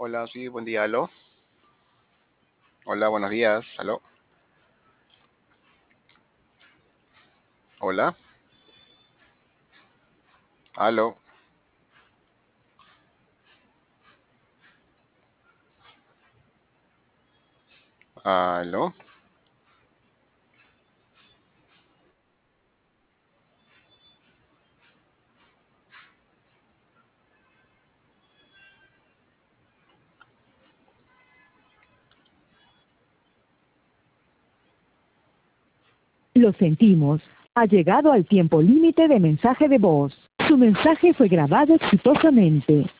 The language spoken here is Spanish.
Hola, sí, buen día, aló. Hola, buenos días, aló. Hola, aló, aló. Lo sentimos. Ha llegado al tiempo límite de mensaje de voz. Su mensaje fue grabado exitosamente.